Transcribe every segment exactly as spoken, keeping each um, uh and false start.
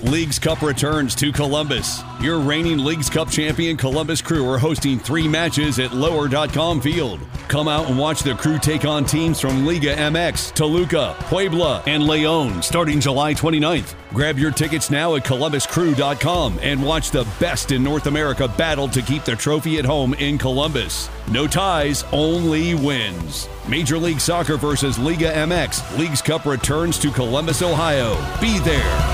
Leagues Cup returns to Columbus. Your reigning Leagues Cup champion Columbus Crew are hosting three matches at lower dot com Field. Come out and watch the Crew take on teams from Liga M X, Toluca, Puebla, and León starting July twenty-ninth. Grab your tickets now at columbus crew dot com and watch the best in North America battle to keep the trophy at home in Columbus. No ties, only wins. Major League Soccer versus Liga M X. Leagues Cup returns to Columbus, Ohio. Be there.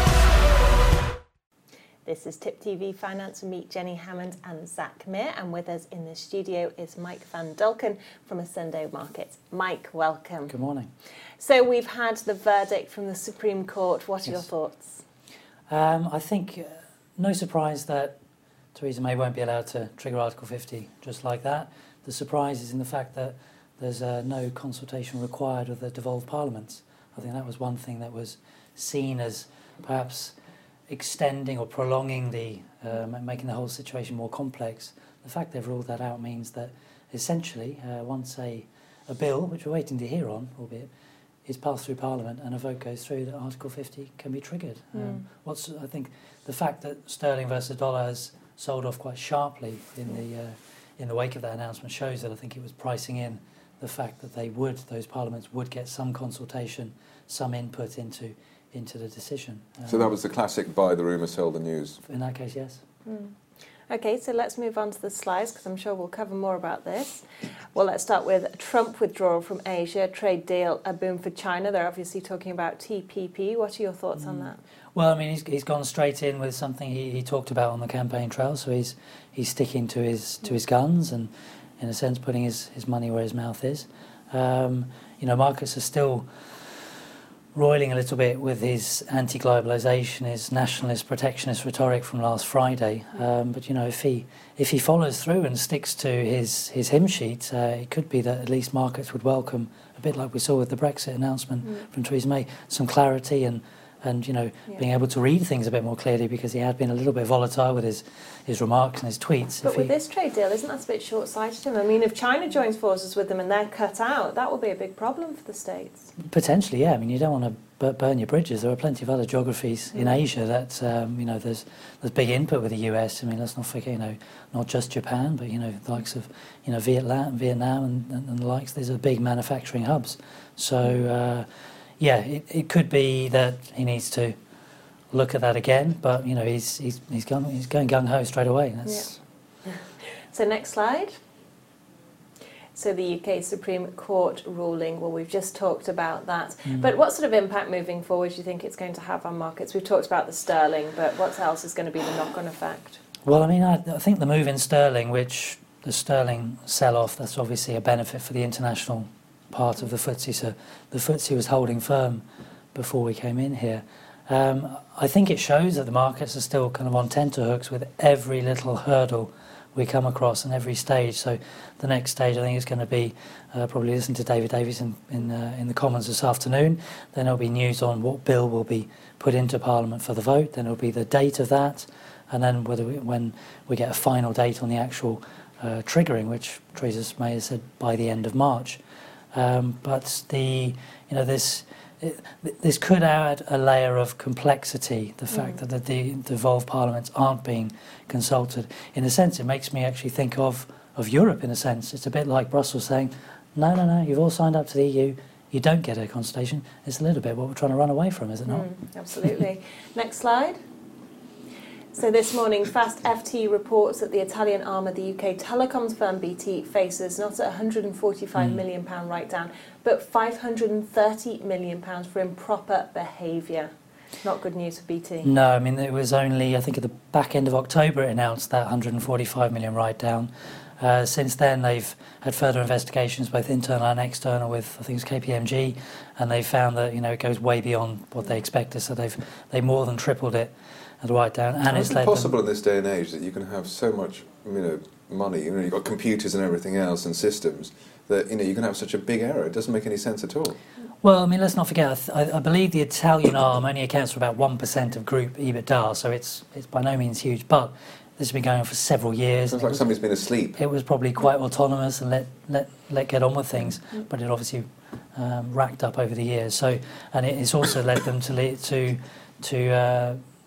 This is Tip T V Finance. Meet Jenny Hammond and Zach Mir, and with us in the studio is Mike Van Dulken from Ascendo Markets. Mike, welcome. Good morning. So we've had the verdict from the Supreme Court. What are yes. your thoughts? Um, I think uh, no surprise that Theresa May won't be allowed to trigger Article fifty just like that. The surprise is in the fact that there's uh, no consultation required of the devolved parliaments. I think that was one thing that was seen as perhaps extending or prolonging the, uh, making the whole situation more complex. The fact they've ruled that out means that essentially uh, once a, a bill, which we're waiting to hear on, albeit, is passed through Parliament and a vote goes through, that Article fifty can be triggered. Mm. Um, what's I think the fact that sterling versus dollar has sold off quite sharply in the uh, in the wake of that announcement shows that I think it was pricing in the fact that they would, those parliaments would get some consultation, some input into into the decision. Um, so that was the classic buy the rumour, sell the news. In that case, yes. Mm. Okay, so let's move on to the slides because I'm sure we'll cover more about this. Well, let's start with Trump withdrawal from Asia, trade deal, a boom for China. They're obviously talking about T P P. What are your thoughts mm. on that? Well, I mean, he's he's gone straight in with something he, he talked about on the campaign trail, so he's he's sticking to his to his guns and, in a sense, putting his, his money where his mouth is. Um, you know, markets are still roiling a little bit with his anti-globalisation, his nationalist, protectionist rhetoric from last Friday. Um, but, you know, if he if he follows through and sticks to his, his hymn sheet, uh, it could be that at least markets would welcome, a bit like we saw with the Brexit announcement mm. from Theresa May, some clarity and, and you know, yeah. being able to read things a bit more clearly, because he had been a little bit volatile with his, his remarks and his tweets. But if with he, this trade deal, isn't that a bit short-sighted to him? I mean, if China joins forces with them and they're cut out, that will be a big problem for the States. Potentially, yeah. I mean, you don't want to burn your bridges. There are plenty of other geographies mm. in Asia that, um, you know, there's there's big input with the U S. I mean, let's not forget, you know, not just Japan, but, you know, the likes of, you know, Vietnam, Vietnam and, and, and the likes. These are big manufacturing hubs. So, uh, yeah, it, it could be that he needs to look at that again, but, you know, he's he's he's going he's going gung ho straight away. That's yeah. So next slide. So the U K Supreme Court ruling, well, we've just talked about that. Mm. But what sort of impact moving forward do you think it's going to have on markets? We've talked about the sterling, but what else is going to be the knock-on effect? Well, I mean, I, I think the move in sterling, which the sterling sell-off, that's obviously a benefit for the international part of the F T S E. So the F T S E was holding firm before we came in here. Um, I think it shows that the markets are still kind of on tenterhooks with every little hurdle we come across in every stage. So the next stage, I think, is going to be uh, probably listen to David Davies in in, uh, in the Commons this afternoon. Then there'll be news on what bill will be put into Parliament for the vote. Then there'll be the date of that, and then whether we, when we get a final date on the actual uh, triggering, which Theresa May has said by the end of March. Um, but the you know this. It, this could add a layer of complexity, the fact mm. that the, the devolved parliaments aren't being consulted. In a sense, it makes me actually think of, of Europe, in a sense. It's a bit like Brussels saying, no, no, no, you've all signed up to the E U, you don't get a consultation. It's a little bit what we're trying to run away from, is it not? Mm, absolutely. Next slide. So this morning, Fast F T reports that the Italian arm of the U K telecoms firm B T faces not a one hundred forty-five mm. million pounds write-down, but five hundred thirty million pounds for improper behaviour. Not good news for B T. No, I mean, it was only, I think, at the back end of October it announced that one hundred forty-five million pounds write-down. Uh, since then, they've had further investigations, both internal and external, with, I think it's K P M G, and they found that, you know, it goes way beyond what they expected, so they've they more than tripled it. And write down, and How it's is it possible in this day and age that you can have so much, you know, money? You know, you've got computers and everything else and systems that, you know, you can have such a big error. It doesn't make any sense at all. Well, I mean, let's not forget. I, I believe the Italian arm only accounts for about one percent of group EBITDA, so it's it's by no means huge. But this has been going on for several years. Sounds like was, somebody's been asleep. It was probably quite autonomous and let let let get on with things, but it obviously um, racked up over the years. So, and it, it's also led them to lead, to to. Uh,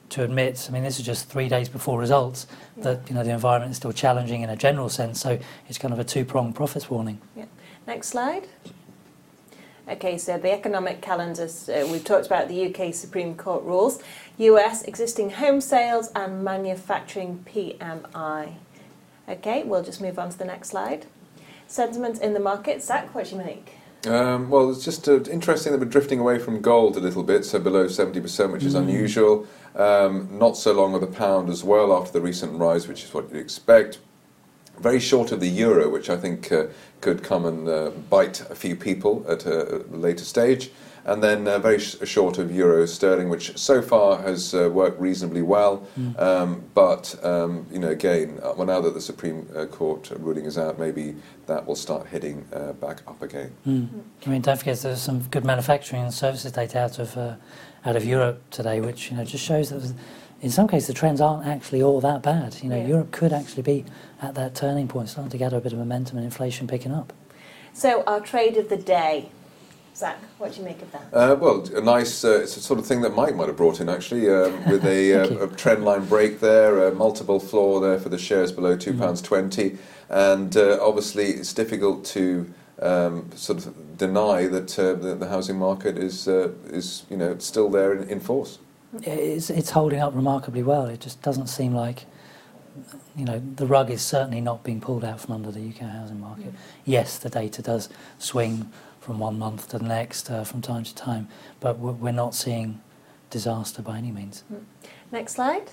to admit, I mean, this is just three days before results, yeah. that you know the environment is still challenging in a general sense. So it's kind of a two-pronged profits warning. Yeah. Next slide. Okay, so the economic calendars, uh, we've talked about the U K Supreme Court rules, U S existing home sales and manufacturing P M I. Okay, we'll just move on to the next slide. Sentiment in the market. Zach, what do you make? Um, well, it's just uh, interesting that we're drifting away from gold a little bit, so below seventy percent, which is mm. unusual. Um, not so long of the pound as well after the recent rise, which is what you'd expect. Very short of the euro, which I think uh, could come and uh, bite a few people at a, a later stage. And then uh, very sh- short of euro sterling, which so far has uh, worked reasonably well. Mm. Um, but, um, you know, again, uh, well, now that the Supreme uh, Court ruling is out, maybe that will start heading uh, back up again. Mm. I mean, don't forget there's some good manufacturing and services data out of uh, out of Europe today, which, you know, just shows that in some cases the trends aren't actually all that bad. You know, yeah. Europe could actually be at that turning point, starting to gather a bit of momentum and inflation picking up. So our trade of the day. Zach, what do you make of that? Uh, well, a nice, uh, it's a sort of thing that Mike might have brought in actually, um, with a, uh, a trend line break there, a multiple floor there for the shares below two pounds twenty, and uh, obviously it's difficult to um, sort of deny that uh, the, the housing market is, uh, is you know, still there in, in force. It's, it's holding up remarkably well. It just doesn't seem like, you know, the rug is certainly not being pulled out from under the U K housing market. Mm. Yes, the data does swing from one month to the next, uh, from time to time, but we're not seeing disaster by any means. Next slide.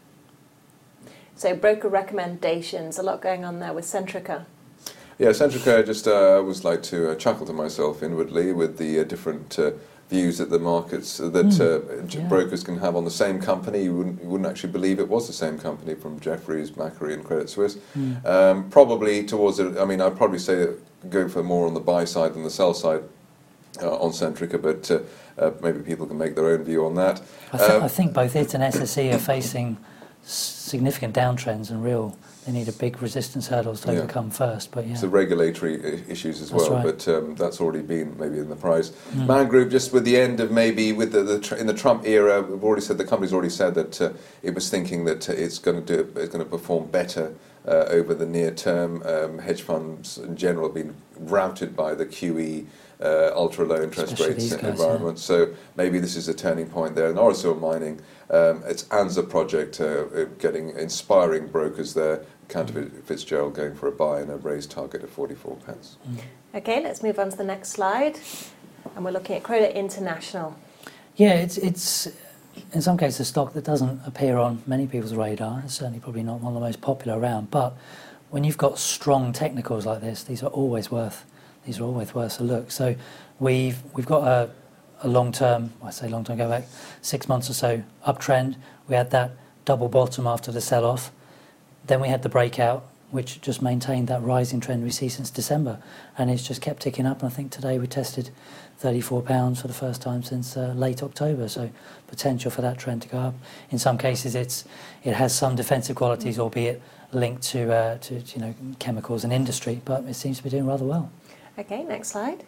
So broker recommendations, a lot going on there with Centrica. Yeah, Centrica, just uh, I always like to uh, chuckle to myself inwardly with the uh, different uh, views that the markets, uh, that mm. uh, yeah. brokers can have on the same company. You wouldn't, you wouldn't actually believe it was the same company, from Jefferies, Macquarie and Credit Suisse. Mm. Um, probably towards, the, I mean, I'd probably say that go for more on the buy side than the sell side uh, on Centrica, but uh, uh, maybe people can make their own view on that. I, th- um, I think both it and S S E are facing significant downtrends and real. They need a big resistance hurdles to yeah. overcome first. But yeah, it's the regulatory I- issues as that's well. Right. But um, that's already been maybe in the price. Mm. Man Group, just with the end of maybe with the, the tr- in the Trump era, we've already said the company's already said that uh, it was thinking that uh, it's going to do it's going to perform better uh, over the near term. Um, hedge funds in general have been routed by the Q E. Uh, ultra low interest Especially rates guys, environment, yeah. so maybe this is a turning point there. And Orosur Mining, um, it's ANZA project, uh, getting inspiring brokers there. Cantor mm. Fitzgerald going for a buy and a raised target of forty-four pence. Mm. Okay, let's move on to the next slide, and we're looking at Croda International. Yeah, it's it's in some cases a stock that doesn't appear on many people's radar. It's certainly probably not one of the most popular around, but when you've got strong technicals like this, these are always worth. These are always worth a look. So we've we've got a, a long-term, I say long-term, go back six months or so, uptrend. We had that double bottom after the sell-off. Then we had the breakout, which just maintained that rising trend we see since December. And it's just kept ticking up. And I think today we tested thirty-four pounds for the first time since uh, late October. So potential for that trend to go up. In some cases, it's it has some defensive qualities, albeit linked to, uh, to you know chemicals and industry, but it seems to be doing rather well. Okay, next slide.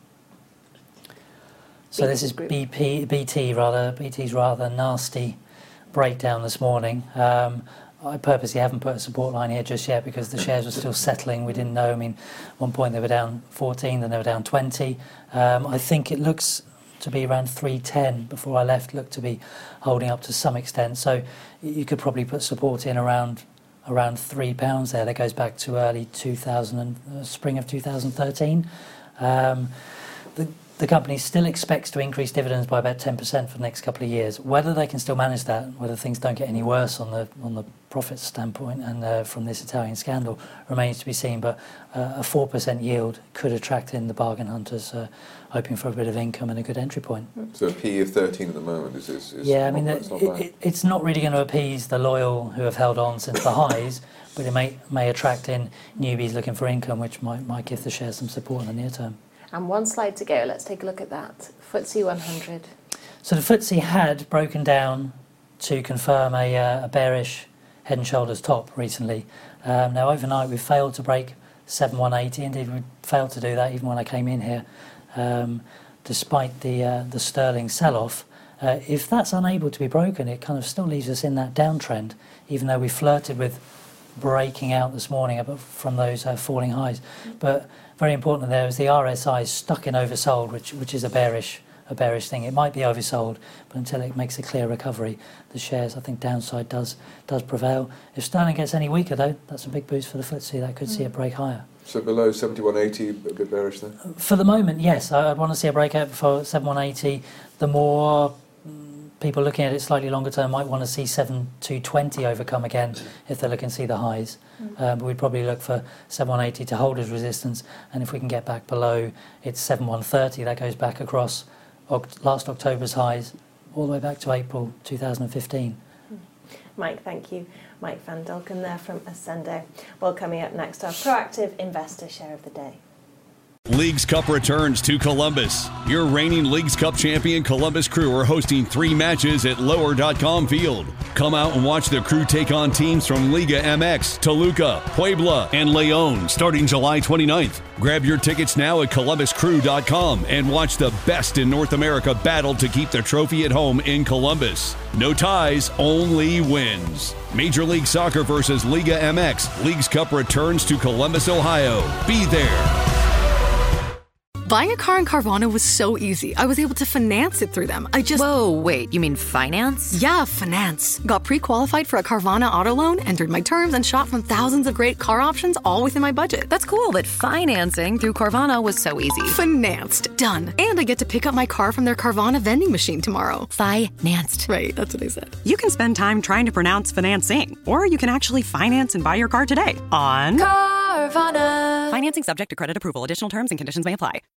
So this is B P, B T rather, B T's rather nasty breakdown this morning. Um, I purposely haven't put a support line here just yet because the shares were still settling. We didn't know. I mean, at one point they were down fourteen, then they were down twenty. Um, I think it looks to be around three ten before I left, looked to be holding up to some extent. So you could probably put support in around around three pounds there. That goes back to early two thousand, uh, spring of two thousand thirteen. Um, the, the company still expects to increase dividends by about ten percent for the next couple of years. Whether they can still manage that, whether things don't get any worse on the on the profit standpoint and uh, from this Italian scandal, remains to be seen. But uh, a four percent yield could attract in the bargain hunters, uh, hoping for a bit of income and a good entry point. So a P E of thirteen at the moment is, is, is yeah, I mean, not, it, not it, it, it's not really going to appease the loyal who have held on since the highs, but it may may attract in newbies looking for income, which might might give the share some support in the near term. And one slide to go. Let's take a look at that. F T S E one hundred. So the F T S E had broken down to confirm a, uh, a bearish head and shoulders top recently. Um, now overnight we failed to break seven one eighty. Indeed, we failed to do that even when I came in here, um, despite the uh, the sterling sell-off. Uh, if that's unable to be broken, it kind of still leaves us in that downtrend, even though we flirted with breaking out this morning from those uh, falling highs. But very important there is the R S I is stuck in oversold, which which is a bearish a bearish thing. It might be oversold, but until it makes a clear recovery, the shares, I think, downside does does prevail. If sterling gets any weaker, though, that's a big boost for the F T S E. That could mm. see a break higher. So below seventy-one eighty, a bit bearish then? For the moment, yes. I'd want to see a breakout before seventy-one eighty. The more people looking at it slightly longer term might want to see seventy-two twenty overcome again if they're looking to see the highs. Mm. Um, but we'd probably look for seventy-one eighty to hold as resistance, and if we can get back below, it's seventy-one thirty. That goes back across oct- last October's highs all the way back to April two thousand fifteen. Mm. Mike, thank you. Mike Van Delken there from Ascendo. Well, coming up next, our proactive investor share of the day. Leagues Cup returns to Columbus. Your reigning Leagues Cup champion Columbus Crew are hosting three matches at lower dot com field. Come out and watch the Crew take on teams from Liga M X, Toluca, Puebla, and León starting July twenty-ninth. Grab your tickets now at columbus crew dot com and watch the best in North America battle to keep the trophy at home in Columbus. No ties, only wins. Major League Soccer versus Liga M X. Leagues Cup returns to Columbus, Ohio. Be there. Buying a car in Carvana was so easy. I was able to finance it through them. I just... Whoa, wait, you mean finance? Yeah, finance. Got pre-qualified for a Carvana auto loan, entered my terms, and shot from thousands of great car options all within my budget. That's cool, but financing through Carvana was so easy. Financed. Done. And I get to pick up my car from their Carvana vending machine tomorrow. Financed. Right, that's what I said. You can spend time trying to pronounce financing, or you can actually finance and buy your car today on Carvana. Financing subject to credit approval. Additional terms and conditions may apply.